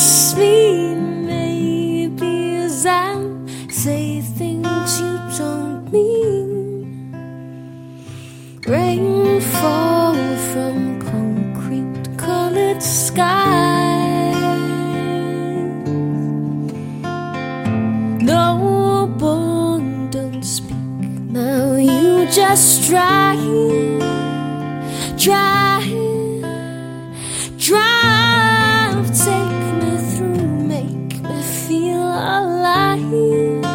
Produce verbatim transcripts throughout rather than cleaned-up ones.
kiss me, maybe, as I say things you don't mean. Rain fall from concrete colored skies. No one don't speak, now you just drive, drive, drive. Take me through, make me feel alive,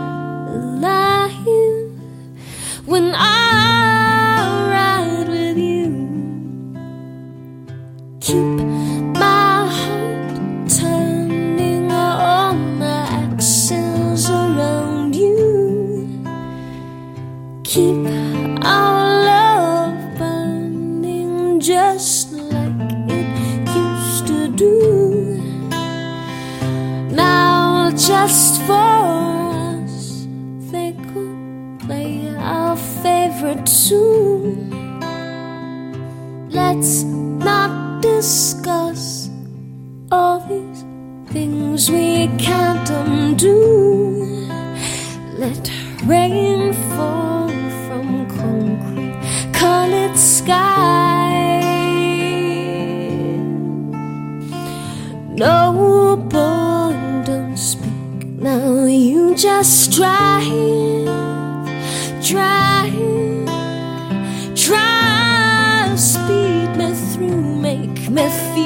alive. When I ride with you, keep my heart turning, all my axles around you. Keep our love burning just like it used to do. Now just for us, they could play our favorite tune. Let's not discuss all these things we can't undo. Let rain fall from concrete colored skies. No boy don't speak, now you just drive, drive, drive. Speed me through, make me feel